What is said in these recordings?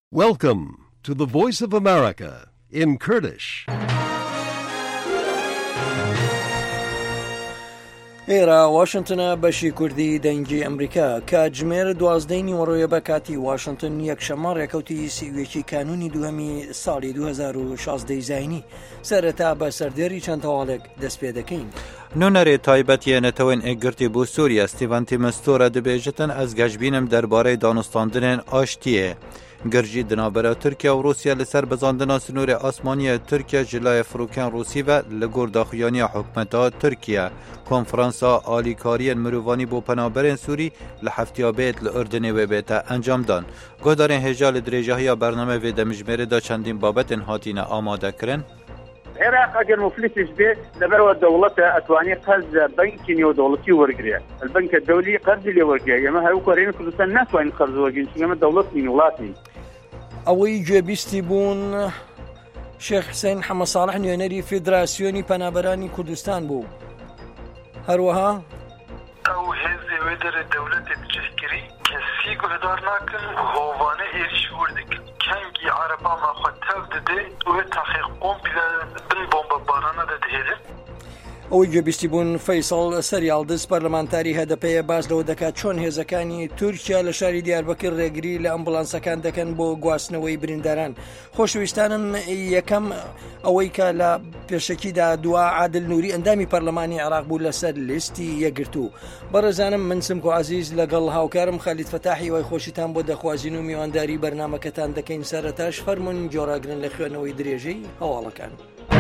Welcome to the Voice of America in Kurdish. ئێرە واشنتنە بەشی کوردی دەنگی ئەمریکا کاتژمێر 12 نیوەڕۆیە بە کاتی واشنتن یەکشەممە ڕێکەوتی سیوێکی کانونی دووهەمی ساڵی 2016 زاینی سەرەتا بە سەردێری چەند هەواڵێک دەست پێ دەکەین. نونەرێ تایبەتیەنەتەوەین ئەگرتی بۆ سووریا ستیڤان تیمەستۆرە دەبێژتن ئەس گەشببینم دەربارەی دانوستاندنên ئاشتیە. گرجی دنابەرە تورکیا و رووسیا لەسەر بەزاندنا سنوورێ ئاسمانیە تورکیا جلایە فروکەن رووسی بە لە گۆرداخویانیا حکومەتا تورکیا کۆنفرانسا ئالیکاریەن مرۆڤانی بۆ پەنابەرên سووری لە هەفتیابێت لە ئوردنێ وێ بێتە ئەنجامدان. گۆدارên هێژا لە درێژەهەیە بەرنامە وێ دەمژمێرەدا چەندین بابەتên هاتینە ئامادەکردن. العراق اگر مفلسش به لبرو الدولة اتواني قرض بنك نيودولتي ورقريا البنك الدولي قرض اللي ورقريا يما هاو كورين كردستان الناس وين قرض ورقين يما دولة نيولاتي ئەوەی گوێبیستی بوون شێخ حسین حەمە ساڵح نوێنەری فیدراسیۆنی پەنابەرانی کوردستان بوو. هەروەها ئەو هێزی وێدەرە دەولەتی تشکری کەسی گوهدار ناکن هۆوانە ئێریش وردکن کەنگی عەرەباما خۆ تەو دەدێ وێ تاخیق قۆم بن بۆمبە بارانە دەدهێرن. ئەوەی گوێبیستی بوون فەیساڵ سەریاڵدز پەرلەمانتاری هەدەپەیە باس لەوە دەکات چۆن هێزەکانی تورکیا لە شاری دیاربەکر ڕێگری لە ئەمبولانسەکان دەکەن بۆ گواستنەوەی برینداران. خۆشەویستانم یەکەم ئەوەی کە لە پێشەکیدا دوا عادل نووری ئەندامی پەرلەمانی عێراق بوو لەسەر لیستی یەکگرتوو. بەڕێزانم من سمکۆ عەزیز لەگەڵ هاوکارم خەلید فەتاحی وای خۆشیتان بۆ دەخوازین و میوانداری بەرنامەکەتان دەکەین. سەرەتاش فەرمون جۆراگرن لە خوێنەوەی درێژەی هەواڵەکان.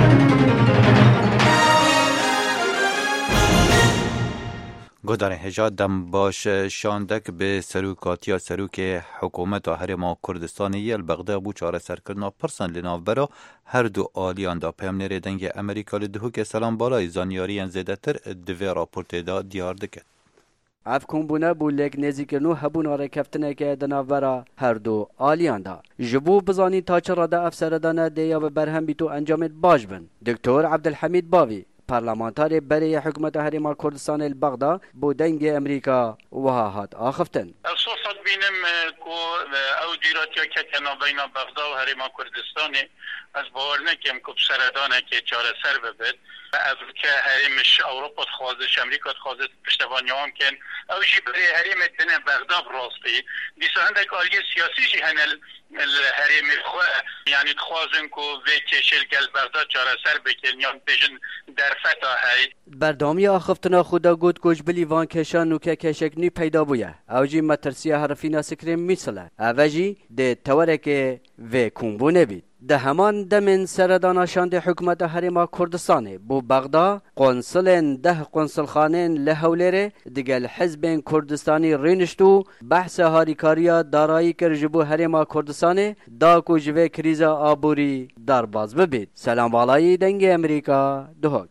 گۆدارên هێژا دەم باش شاندەك bi serokatiya serokê hikûmeta Herêma Kurdistanê yê li Bexda bû çareserkirina pirsan li navbera her du aliyan da peyamnêrê dengê Amerîka li dihûkê selambalayî zanyariyên zêdetir di vê raportê da diyar dike. Ev kombûne bû lêk nêzîkirin û hebûna rêkeftinekê di navbera her du aliyan da. Ji bo bizanîn ta çi rade ev seredana dêya bi berhem bît û encamên baş bin. Doktor Abdulhamid Bavî پارلمانتاری برای حکومت هریما کردستان البغدا بو دنگ امریکا وها هات آخفتن. الصوصات بينم كو او ديراتيا كتنا بين بغداد وهريما كردستان از باورنا كم كو سردانه كي چاره سر ببد افریقا هریمش اوروپا خوازش امریکا خوازش پشتوانیام کن او جی برای هریم تنه بغداد راستی دیسا هندک آلی سیاسی جی هنل الهریم خو يعني تخوازن كو في كشل قال بغداد چاره سر بکن یا بجن در فتا هاي بردامی آخفتنا خدا گوت گوش بلی وان کشان نوکه کشکنی پیدا بویه او جی مترسیه حرفینا سکرین میسله او جی ده تورک و کمبونه بید ده همان دمن سردانا شاند حکومت هریما کردستانه بو بغدا قنصلن ده قنصلخانین لحولره دیگل حزبین کردستانی رینشتو بحث هاریکاریا دارایی کرجبو هریما کردستانه دا کو جوه کریزا آبوری دارباز ببید. سلام بالایی دنگ امریکا دهوک.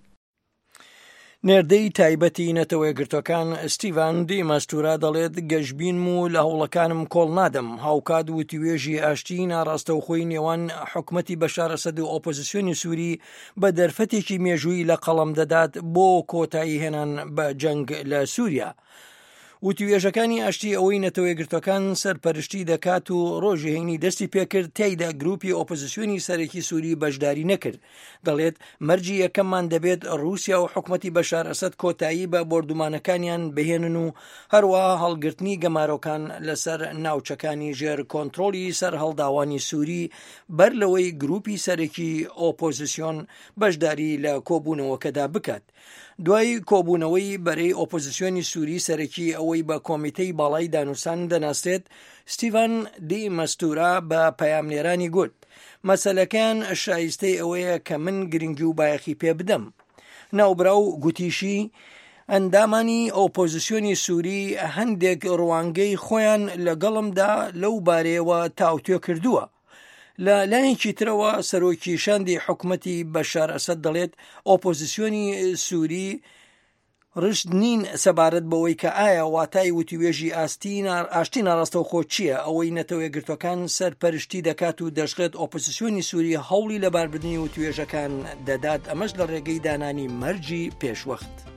نێردەی تایبەتی نەتەوەی گرتوەکان ستیڤان دی مەستورا دەڵێت گەشببین و لە هەوڵەکانم کۆڵ نادەم. هاوکات و توێژی ئاشتی ناڕاستەوخۆی نێوان حکومەتی بەشار ئەسەد و ئۆپۆزیسیۆنی سووری بە دەرفەتێکی مێژووی لە قەڵەم دەدات بۆ کۆتایی هێنان بە جەنگ لە سووریا. و توێژەکانی ئاشتی ئەوەی نەتەوەی گرتوەکان سەرپەرشتی دەکات و ڕۆژی هەینی دەستی پێکرد تێیدا گروپی ئۆپۆزیسیۆنی سەرەکی سووری بەشداری نەکرد. دەڵێت مەرجی یەکەممان دەبێت ڕووسیا و حکومەتی بەشار ئەسەد کۆتایی بە بۆردومانەکانیان بهێنن و هەروەها هەڵگرتنی گەمارۆکان لەسەر ناوچەکانی ژێر کۆنتڕۆلی سەر هەڵداوانی سووری بەر لەوەی گروپی سەرەکی ئۆپۆزیسیۆن بەشداری لە کۆبوونەوەکەدا بکات. دوای کۆبوونەوەی بەرەی ئۆپۆزیسیۆنی سووری سەرەکی ئەوەی بە کۆمیتەی باڵای دانووسان دەناسێت ستیڤان دی مەستورا بە پەیامنێرانی گوت مەسەلەکان شایستەی ئەوەیە کە من گرنگی و بایەخی پێ بدەم. ناوبراو گوتیشی ئەندامانی ئۆپۆزیسیۆنی سووری هەندێک ڕوانگەی خۆیان لەگەڵمدا لەو بارەیەوە تاوتوێ کردووە. لە لایەکی ترەوە سەرۆکی شاندی حکومەتی بەشار ئەسەد دەڵێت ئۆپۆزیسیۆنی سووری ڕشت نین سەبارەت بەوەی کە ئایا واتای وتیوێژی ئاشتی ناڕاستەوخۆ چییە. ئەوەی نەتەوەی گرتوەکان سەرپەرشتی دەکات و دەشڵێت ئۆپۆزیسیۆنی سووری هەوڵی لەباربردنی وتیوێژەکان دەدات ئەمەش لە ڕێگەی دانانی مەرجی پێشوەخت.